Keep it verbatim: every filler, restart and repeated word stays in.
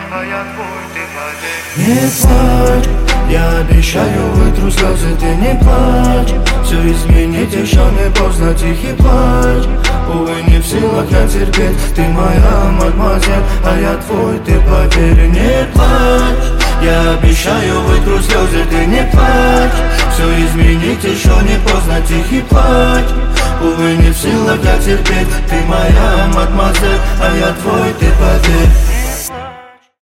а я твой, ты поверь. Не плачь, я обещаю, вытру слезы, ты не плачь. Все изменить еще не поздно, тихий плач. Увы, не в силах я терпеть, ты моя мадемуазель, а я твой, ты поверь. Не плачь, я обещаю, вытру слезы, ты не плачь. Все изменить еще не поздно, тихий плач. Увы, не в силах я терпеть, ты моя мадемуазель, а я твой, ты поверь.